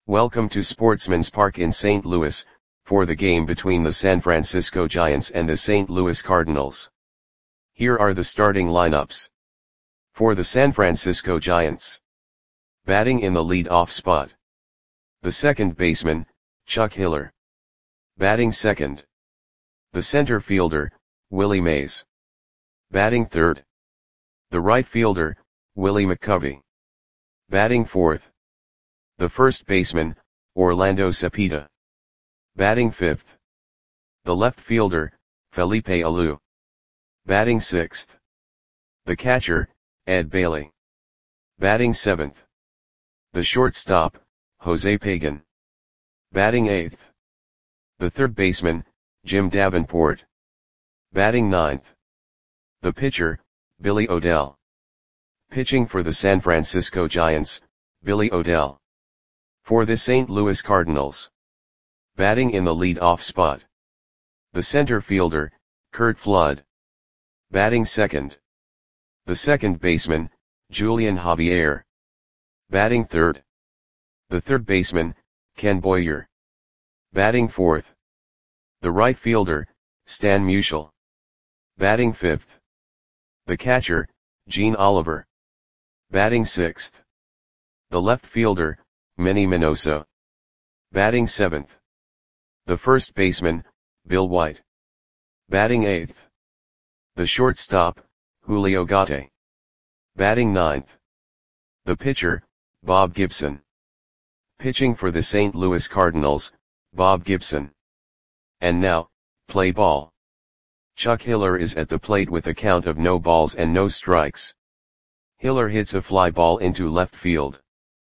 Welcome to Sportsman's Park in St. Louis, for the game between the San Francisco Giants and the St. Louis Cardinals. Here are the starting lineups. For the San Francisco Giants. Batting in the lead-off spot. The second baseman, Chuck Hiller. Batting second. The center fielder, Willie Mays. Batting third. The right fielder, Willie McCovey. Batting fourth. The first baseman, Orlando Cepeda. Batting fifth. The left fielder, Felipe Alou. Batting sixth. The catcher, Ed Bailey. Batting seventh. The shortstop, Jose Pagan. Batting eighth. The third baseman, Jim Davenport. Batting ninth. The pitcher, Billy O'Dell. Pitching for the San Francisco Giants, Billy O'Dell. For the St. Louis Cardinals. Batting in the lead-off spot. The center fielder, Curt Flood. Batting second. The second baseman, Julian Javier. Batting third. The third baseman, Ken Boyer. Batting fourth. The right fielder, Stan Musial. Batting fifth. The catcher, Gene Oliver. Batting sixth. The left fielder, Manny Minoso. Batting seventh. The first baseman, Bill White. Batting eighth. The shortstop, Julio Gatti. Batting ninth. The pitcher, Bob Gibson. Pitching for the St. Louis Cardinals, Bob Gibson. And now, play ball. Chuck Hiller is at the plate with a count of no balls and no strikes. Hiller hits a fly ball into left field.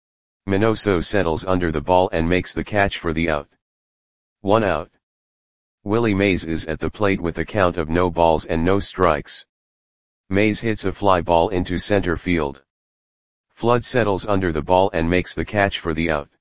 Minoso settles under the ball and makes the catch for the out. 1 out. Willie Mays is at the plate with a count of no balls and no strikes. Mays hits a fly ball into center field. Flood settles under the ball and makes the catch for the out.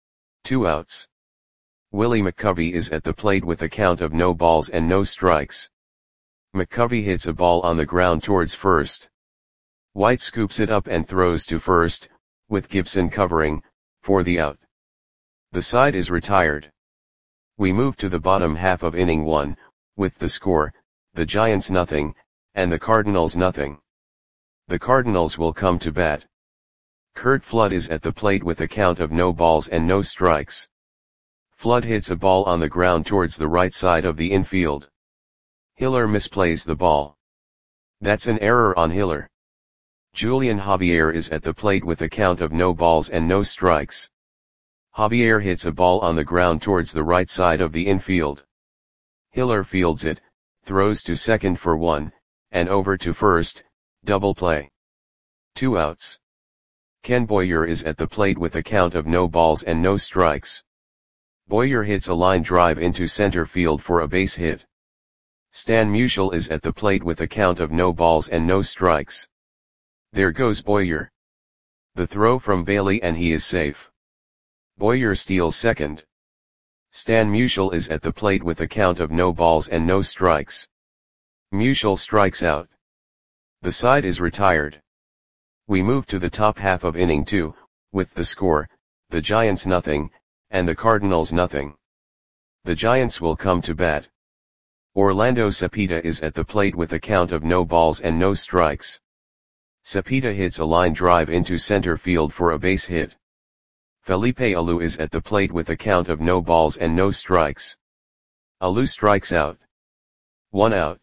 2 outs. Willie McCovey is at the plate with a count of no balls and no strikes. McCovey hits a ball on the ground towards first. White scoops it up and throws to first, with Gibson covering, for the out. The side is retired. We move to the bottom half of inning 1, with the score, the Giants nothing, and the Cardinals nothing. The Cardinals will come to bat. Curt Flood is at the plate with a count of no balls and no strikes. Flood hits a ball on the ground towards the right side of the infield. Hiller misplays the ball. That's an error on Hiller. Julian Javier is at the plate with a count of no balls and no strikes. Javier hits a ball on the ground towards the right side of the infield. Hiller fields it, throws to second for 1, and over to first, double play. 2 outs. Ken Boyer is at the plate with a count of no balls and no strikes. Boyer hits a line drive into center field for a base hit. Stan Musial is at the plate with a count of no balls and no strikes. There goes Boyer. The throw from Bailey and he is safe. Boyer steals second. Stan Musial is at the plate with a count of no balls and no strikes. Musial strikes out. The side is retired. We move to the top half of inning 2, with the score, the Giants nothing, and the Cardinals nothing. The Giants will come to bat. Orlando Cepeda is at the plate with a count of no balls and no strikes. Cepeda hits a line drive into center field for a base hit. Felipe Alou is at the plate with a count of no balls and no strikes. Alou strikes out. 1 out.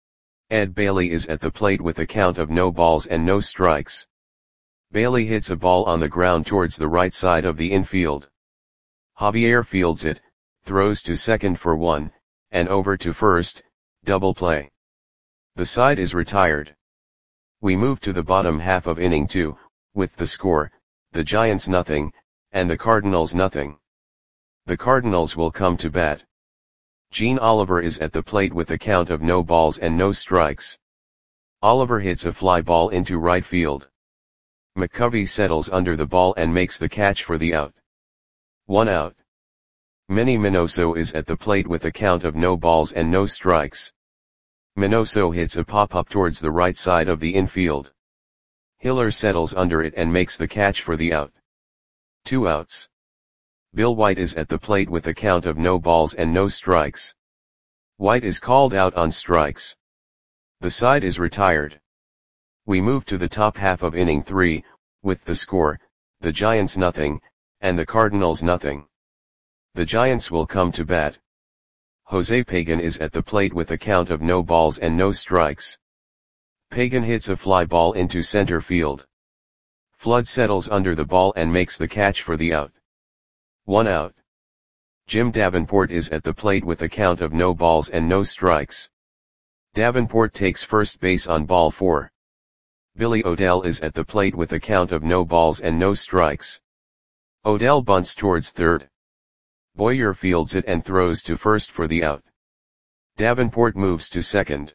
Ed Bailey is at the plate with a count of no balls and no strikes. Bailey hits a ball on the ground towards the right side of the infield. Javier fields it, throws to second for 1, and over to first, double play. The side is retired. We move to the bottom half of inning 2, with the score, the Giants nothing, and the Cardinals nothing. The Cardinals will come to bat. Gene Oliver is at the plate with a count of no balls and no strikes. Oliver hits a fly ball into right field. McCovey settles under the ball and makes the catch for the out. 1 out. Manny Minoso is at the plate with a count of no balls and no strikes. Minoso hits a pop-up towards the right side of the infield. Hiller settles under it and makes the catch for the out. 2 outs. Bill White is at the plate with a count of no balls and no strikes. White is called out on strikes. The side is retired. We move to the top half of inning 3, with the score, the Giants nothing, and the Cardinals nothing. The Giants will come to bat. Jose Pagan is at the plate with a count of no balls and no strikes. Pagan hits a fly ball into center field. Flood settles under the ball and makes the catch for the out. 1 out. Jim Davenport is at the plate with a count of no balls and no strikes. Davenport takes first base on ball 4. Billy O'Dell is at the plate with a count of no balls and no strikes. O'Dell bunts towards third. Boyer fields it and throws to first for the out. Davenport moves to second.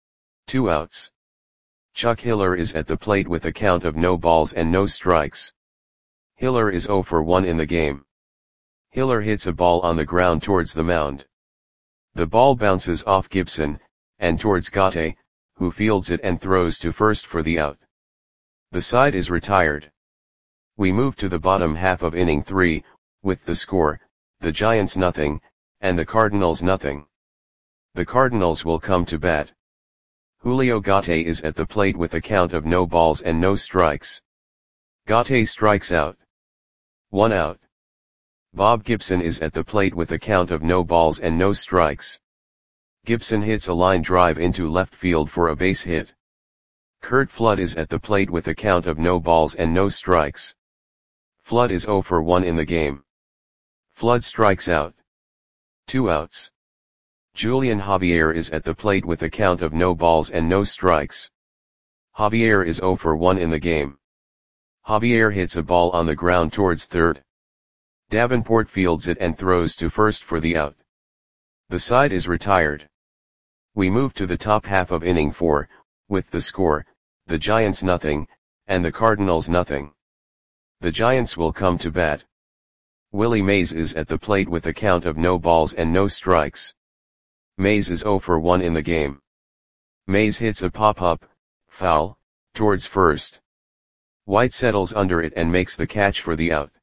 2 outs. Chuck Hiller is at the plate with a count of no balls and no strikes. Hiller is 0 for 1 in the game. Hiller hits a ball on the ground towards the mound. The ball bounces off Gibson, and towards Gatte, who fields it and throws to first for the out. The side is retired. We move to the bottom half of inning 3, with the score, the Giants nothing, and the Cardinals nothing. The Cardinals will come to bat. Julio Gatte is at the plate with a count of no balls and no strikes. Gatte strikes out. 1 out. Bob Gibson is at the plate with a count of no balls and no strikes. Gibson hits a line drive into left field for a base hit. Curt Flood is at the plate with a count of no balls and no strikes. Flood is 0 for 1 in the game. Flood strikes out. 2 outs. Julian Javier is at the plate with a count of no balls and no strikes. Javier is 0 for 1 in the game. Javier hits a ball on the ground towards third. Davenport fields it and throws to first for the out. The side is retired. We move to the top half of inning 4, with the score, the Giants nothing, and the Cardinals nothing. The Giants will come to bat. Willie Mays is at the plate with a count of no balls and no strikes. Mays is 0 for 1 in the game. Mays hits a pop-up, foul, towards first. White settles under it and makes the catch for the out.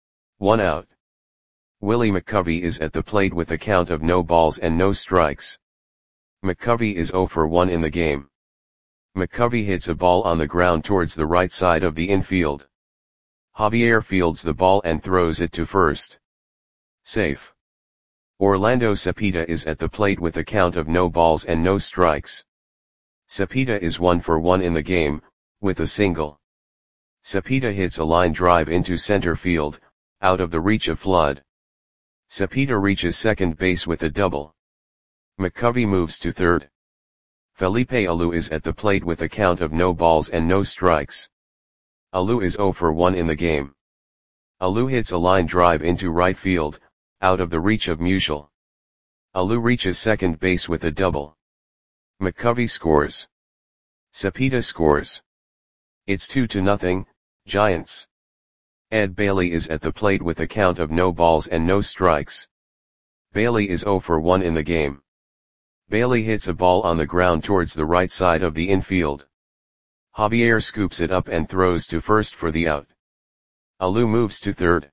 1 out. Willie McCovey is at the plate with a count of no balls and no strikes. McCovey is 0 for 1 in the game. McCovey hits a ball on the ground towards the right side of the infield. Javier fields the ball and throws it to first. Safe. Orlando Cepeda is at the plate with a count of no balls and no strikes. Cepeda is 1 for 1 in the game, with a single. Cepeda hits a line drive into center field, out of the reach of Flood. Cepeda reaches second base with a double. McCovey moves to third. Felipe Alou is at the plate with a count of no balls and no strikes. Alou is 0 for 1 in the game. Alou hits a line drive into right field, out of the reach of Musial. Alou reaches second base with a double. McCovey scores. Cepeda scores. It's 2-0, Giants. Ed Bailey is at the plate with a count of no balls and no strikes. Bailey is 0 for 1 in the game. Bailey hits a ball on the ground towards the right side of the infield. Javier scoops it up and throws to first for the out. Alou moves to third.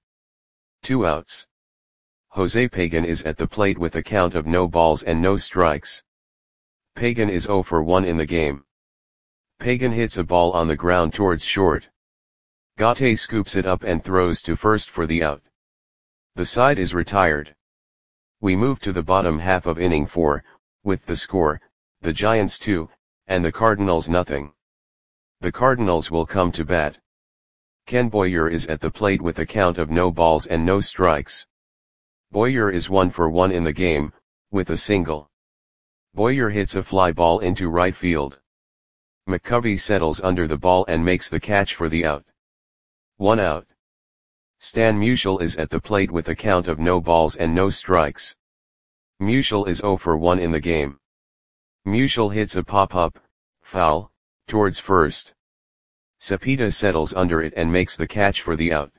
2 outs. Jose Pagan is at the plate with a count of no balls and no strikes. Pagan is 0 for 1 in the game. Pagan hits a ball on the ground towards short. Gatte scoops it up and throws to first for the out. The side is retired. We move to the bottom half of inning 4, with the score, the Giants 2, and the Cardinals nothing. The Cardinals will come to bat. Ken Boyer is at the plate with a count of no balls and no strikes. Boyer is 1 for 1 in the game, with a single. Boyer hits a fly ball into right field. McCovey settles under the ball and makes the catch for the out. 1 out. Stan Musial is at the plate with a count of no balls and no strikes. Musial is 0 for 1 in the game. Musial hits a pop-up, foul, towards first. Cepeda settles under it and makes the catch for the out.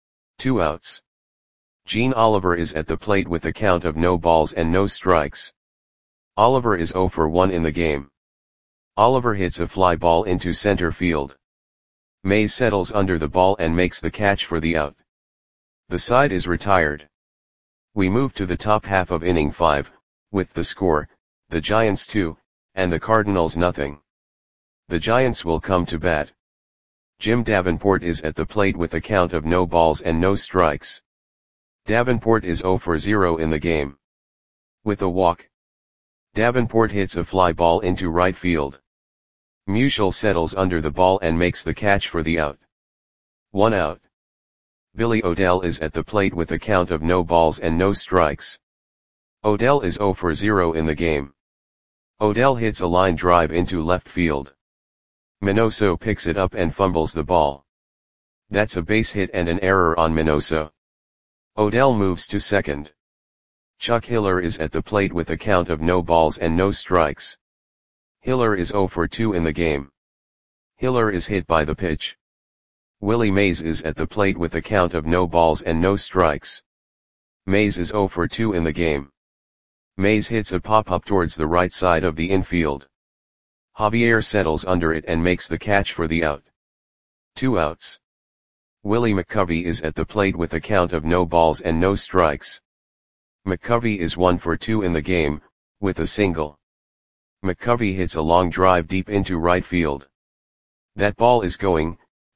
2 outs. Gene Oliver is at the plate with a count of no balls and no strikes. Oliver is 0 for 1 in the game. Oliver hits a fly ball into center field. Mays settles under the ball and makes the catch for the out. The side is retired. We move to the top half of inning 5, with the score, the Giants 2, and the Cardinals nothing. The Giants will come to bat. Jim Davenport is at the plate with a count of no balls and no strikes. Davenport is 0 for 0 in the game. With a walk, Davenport hits a fly ball into right field. Musial settles under the ball and makes the catch for the out. 1 out. Billy O'Dell is at the plate with a count of no balls and no strikes. O'Dell is 0 for 0 in the game. O'Dell hits a line drive into left field. Minoso picks it up and fumbles the ball. That's a base hit and an error on Minoso. O'Dell moves to second. Chuck Hiller is at the plate with a count of no balls and no strikes. Hiller is 0 for 2 in the game. Hiller is hit by the pitch. Willie Mays is at the plate with a count of no balls and no strikes. Mays is 0 for 2 in the game. Mays hits a pop-up towards the right side of the infield. Javier settles under it and makes the catch for the out. 2 outs. Willie McCovey is at the plate with a count of no balls and no strikes. McCovey is 1 for 2 in the game, with a single. McCovey hits a long drive deep into right field. That ball is gone.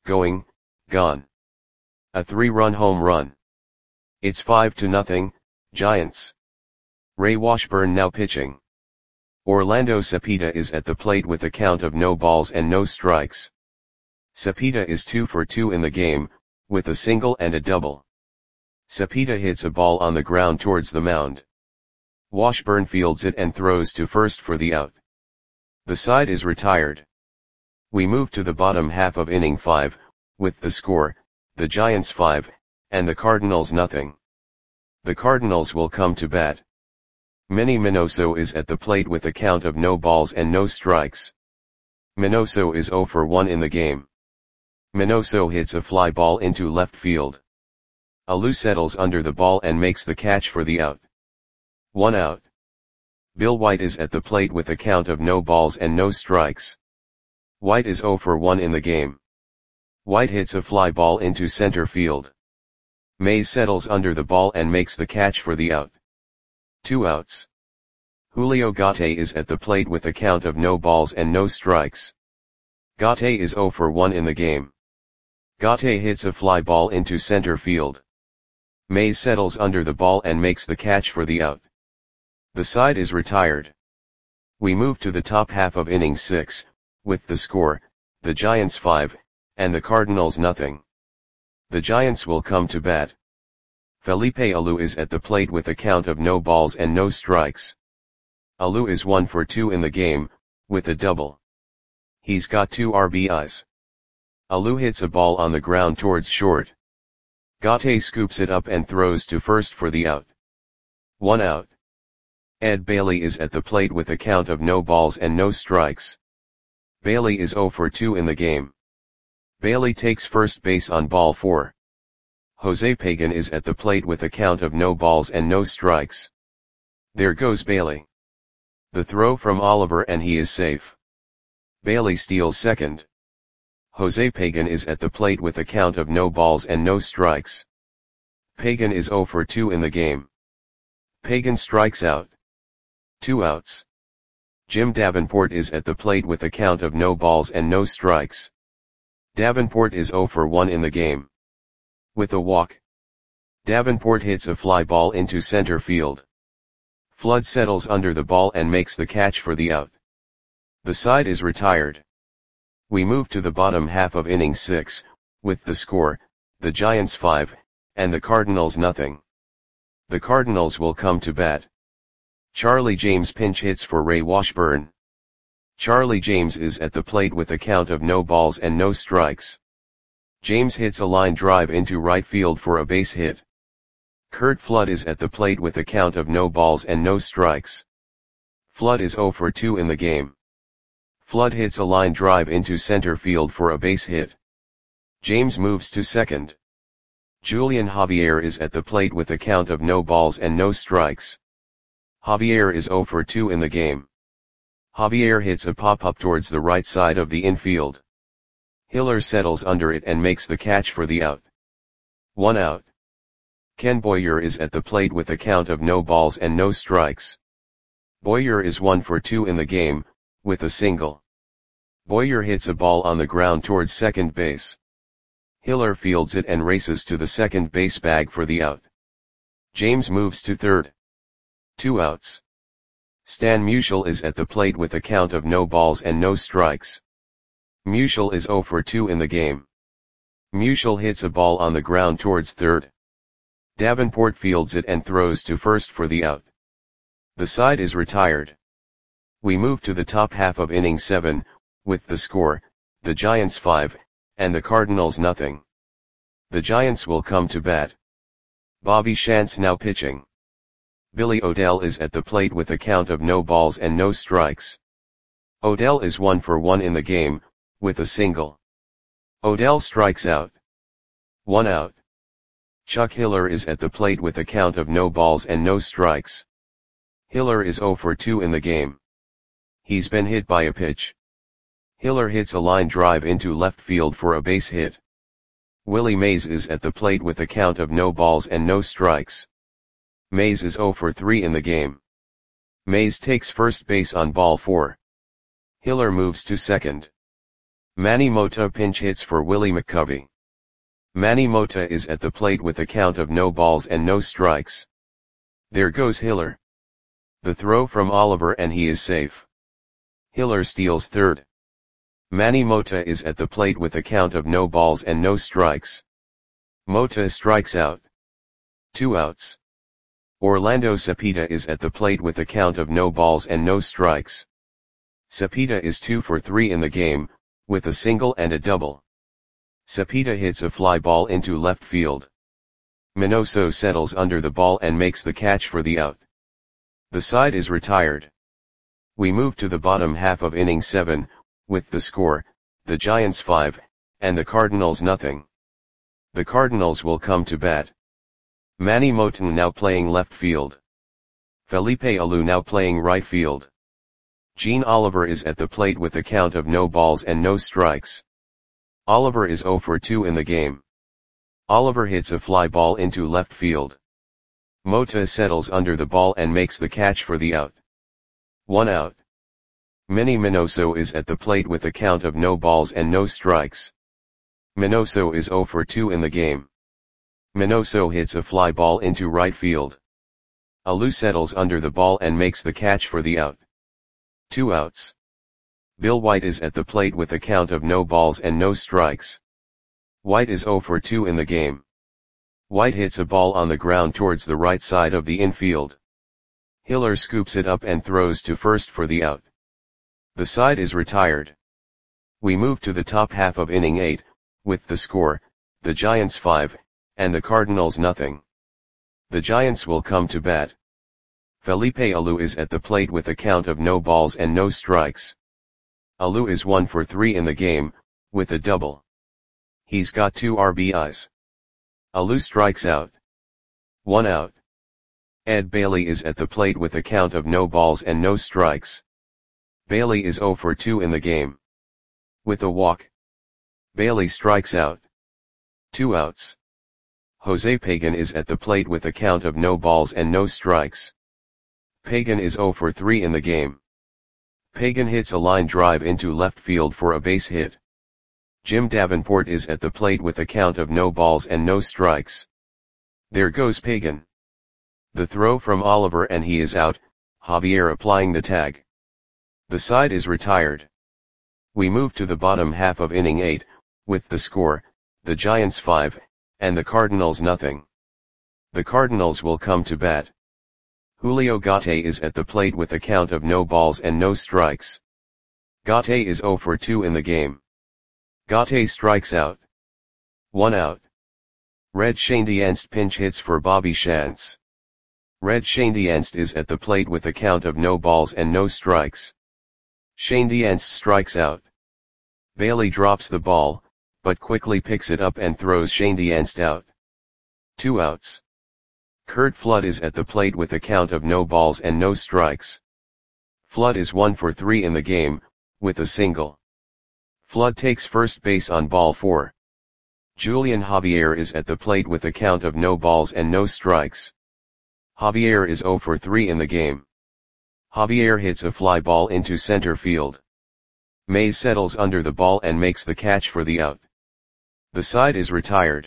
A 3-run home run. It's 5-0, Giants. Ray Washburn now pitching. Orlando Cepeda is at the plate with a count of no balls and no strikes. Cepeda is 2 for 2 in the game, with a single and a double. Cepeda hits a ball on the ground towards the mound. Washburn fields it and throws to first for the out. The side is retired. We move to the bottom half of inning 5, with the score, the Giants 5, and the Cardinals nothing. The Cardinals will come to bat. Manny Minoso is at the plate with a count of no balls and no strikes. Minoso is 0 for 1 in the game. Minoso hits a fly ball into left field. Alou settles under the ball and makes the catch for the out. 1 out. Bill White is at the plate with a count of no balls and no strikes. White is 0 for 1 in the game. White hits a fly ball into center field. Mays settles under the ball and makes the catch for the out. 2 outs. Julio Gate is at the plate with a count of no balls and no strikes. Gate is 0 for 1 in the game. Gate hits a fly ball into center field. Mays settles under the ball and makes the catch for the out. The side is retired. We move to the top half of inning 6, with the score, the Giants 5, and the Cardinals nothing. The Giants will come to bat. Felipe Alou is at the plate with a count of no balls and no strikes. Alou is 1 for 2 in the game, with a double. He's got 2 RBIs. Alou hits a ball on the ground towards short. Gate scoops it up and throws to first for the out. 1 out. Ed Bailey is at the plate with a count of no balls and no strikes. Bailey is 0 for 2 in the game. Bailey takes first base on ball 4. Jose Pagan is at the plate with a count of no balls and no strikes. There goes Bailey. The throw from Oliver and he is safe. Bailey steals second. Jose Pagan is at the plate with a count of no balls and no strikes. Pagan is 0 for 2 in the game. Pagan strikes out. 2 outs. Jim Davenport is at the plate with a count of no balls and no strikes. Davenport is 0 for 1 in the game. With a walk, Davenport hits a fly ball into center field. Flood settles under the ball and makes the catch for the out. The side is retired. We move to the bottom half of inning 6, with the score, the Giants 5, and the Cardinals nothing. The Cardinals will come to bat. Charlie James pinch hits for Ray Washburn. Charlie James is at the plate with a count of no balls and no strikes. James hits a line drive into right field for a base hit. Curt Flood is at the plate with a count of no balls and no strikes. Flood is 0 for 2 in the game. Flood hits a line drive into center field for a base hit. James moves to second. Julian Javier is at the plate with a count of no balls and no strikes. Javier is 0 for 2 in the game. Javier hits a pop-up towards the right side of the infield. Hiller settles under it and makes the catch for the out. 1 out. Ken Boyer is at the plate with a count of no balls and no strikes. Boyer is 1 for 2 in the game, with a single. Boyer hits a ball on the ground towards second base. Hiller fields it and races to the second base bag for the out. James moves to third. 2 outs. Stan Musial is at the plate with a count of no balls and no strikes. Musial is 0 for 2 in the game. Musial hits a ball on the ground towards third. Davenport fields it and throws to first for the out. The side is retired. We move to the top half of inning 7, with the score, the Giants 5, and the Cardinals nothing. The Giants will come to bat. Bobby Shantz now pitching. Billy Odell is at the plate with a count of no balls and no strikes. Odell is 1 for 1 in the game, with a single. Odell strikes out. 1 out. Chuck Hiller is at the plate with a count of no balls and no strikes. Hiller is 0 for 2 in the game. He's been hit by a pitch. Hiller hits a line drive into left field for a base hit. Willie Mays is at the plate with a count of no balls and no strikes. Mays is 0 for 3 in the game. Mays takes first base on ball 4. Hiller moves to second. Manny Mota pinch hits for Willie McCovey. Manny Mota is at the plate with a count of no balls and no strikes. There goes Hiller. The throw from Oliver and he is safe. Hiller steals third. Manny Mota is at the plate with a count of no balls and no strikes. Mota strikes out. 2 outs. Orlando Cepeda is at the plate with a count of no balls and no strikes. Cepeda is 2 for 3 in the game, with a single and a double. Cepeda hits a fly ball into left field. Minoso settles under the ball and makes the catch for the out. The side is retired. We move to the bottom half of inning 7, with the score, the Giants 5, and the Cardinals nothing. The Cardinals will come to bat. Manny Moton now playing left field. Felipe Alou now playing right field. Gene Oliver is at the plate with a count of no balls and no strikes. Oliver is 0 for 2 in the game. Oliver hits a fly ball into left field. Mota settles under the ball and makes the catch for the out. 1 out. Manny Minoso is at the plate with a count of no balls and no strikes. Minoso is 0 for 2 in the game. Minoso hits a fly ball into right field. Alou settles under the ball and makes the catch for the out. 2 outs. Bill White is at the plate with a count of no balls and no strikes. White is 0 for 2 in the game. White hits a ball on the ground towards the right side of the infield. Hiller scoops it up and throws to first for the out. The side is retired. We move to the top half of inning 8, with the score, the Giants 5, and the Cardinals nothing. The Giants will come to bat. Felipe Alou is at the plate with a count of no balls and no strikes. Alou is 1 for 3 in the game, with a double. He's got 2 RBIs. Alou strikes out. 1 out. Ed Bailey is at the plate with a count of no balls and no strikes. Bailey is 0 for 2 in the game. With a walk. Bailey strikes out. 2 outs. Jose Pagan is at the plate with a count of no balls and no strikes. Pagan is 0 for 3 in the game. Pagan hits a line drive into left field for a base hit. Jim Davenport is at the plate with a count of no balls and no strikes. There goes Pagan. The throw from Oliver and he is out, Javier applying the tag. The side is retired. We move to the bottom half of inning 8, with the score, the Giants 5, and the Cardinals nothing. The Cardinals will come to bat. Julio Gate is at the plate with a count of no balls and no strikes. Gate is 0 for 2 in the game. Gate strikes out. 1 out. Red Schoendienst pinch hits for Bobby Shantz. Red Schoendienst is at the plate with a count of no balls and no strikes. Schoendienst strikes out. Bailey drops the ball, but quickly picks it up and throws Schoendienst out. 2 outs. Curt Flood is at the plate with a count of no balls and no strikes. Flood is 1 for 3 in the game, with a single. Flood takes first base on ball 4. Julian Javier is at the plate with a count of no balls and no strikes. Javier is 0 for 3 in the game. Javier hits a fly ball into center field. Mays settles under the ball and makes the catch for the out. The side is retired.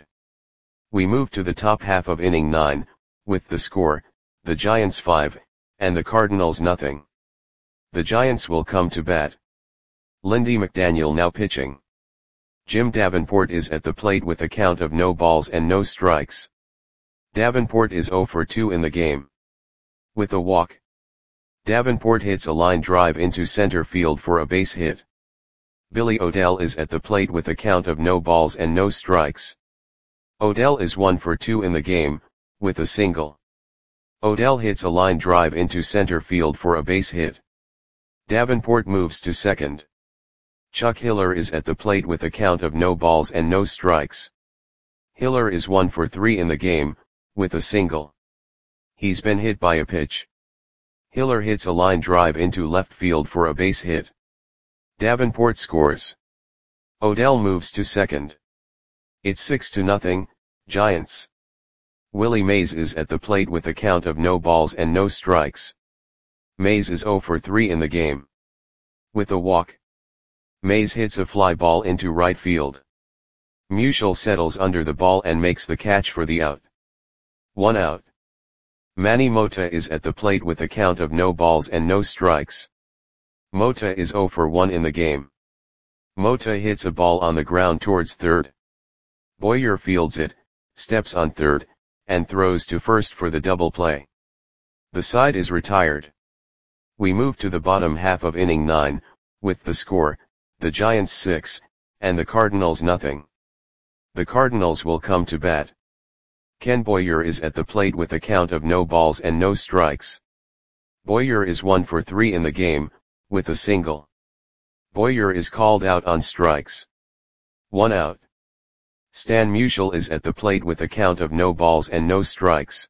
We move to the top half of inning 9, with the score, the Giants 5, and the Cardinals nothing. The Giants will come to bat. Lindy McDaniel now pitching. Jim Davenport is at the plate with a count of no balls and no strikes. Davenport is 0 for 2 in the game. With a walk, Davenport hits a line drive into center field for a base hit. Billy O'Dell is at the plate with a count of no balls and no strikes. O'Dell is 1 for 2 in the game, with a single. O'Dell hits a line drive into center field for a base hit. Davenport moves to second. Chuck Hiller is at the plate with a count of no balls and no strikes. Hiller is 1 for 3 in the game, with a single. He's been hit by a pitch. Hiller hits a line drive into left field for a base hit. Davenport scores. O'Dell moves to second. It's 6-0, Giants. Willie Mays is at the plate with a count of no balls and no strikes. Mays is 0 for 3 in the game. With a walk, Mays hits a fly ball into right field. Musial settles under the ball and makes the catch for the out. 1 out. Manny Mota is at the plate with a count of no balls and no strikes. Mota is 0 for 1 in the game. Mota hits a ball on the ground towards third. Boyer fields it, steps on third, and throws to first for the double play. The side is retired. We move to the bottom half of inning 9, with the score, the Giants 6, and the Cardinals nothing. The Cardinals will come to bat. Ken Boyer is at the plate with a count of no balls and no strikes. Boyer is 1 for 3 in the game, with a single. Boyer is called out on strikes. 1 out. Stan Musial is at the plate with a count of no balls and no strikes.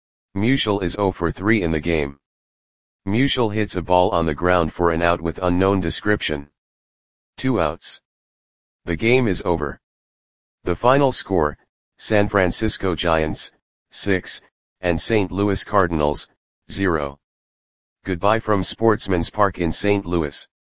Musial is 0 for 3 in the game. Musial hits a ball on the ground for an out with unknown description. 2 outs. The game is over. The final score, San Francisco Giants, 6, and St. Louis Cardinals, 0. Goodbye from Sportsman's Park in St. Louis.